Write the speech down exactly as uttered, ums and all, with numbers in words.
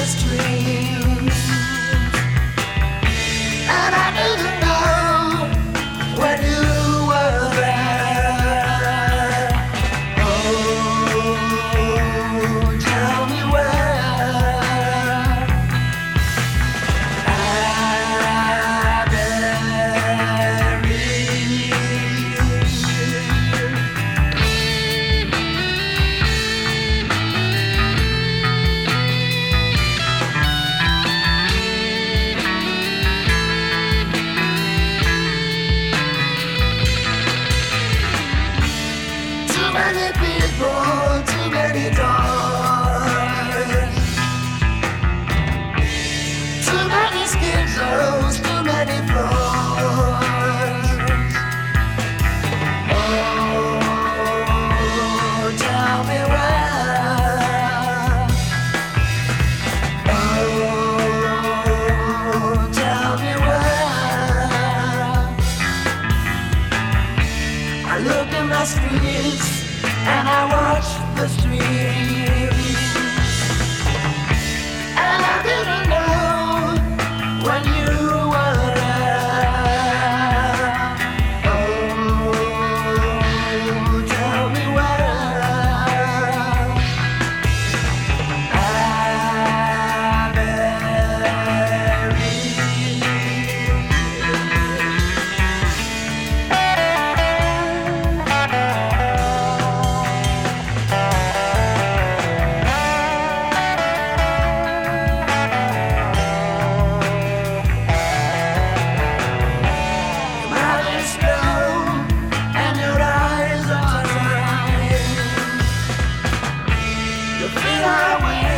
the streets, and I didn't know when you were there. Oh, tell me where I buried you. Too many people, too many doors, too many schedules, too many floors. Oh, tell me where. Oh, tell me where. I look in the streets and I watch the streets, and I didn't know when you were there. Oh, tell me where I buried you. Feel our way.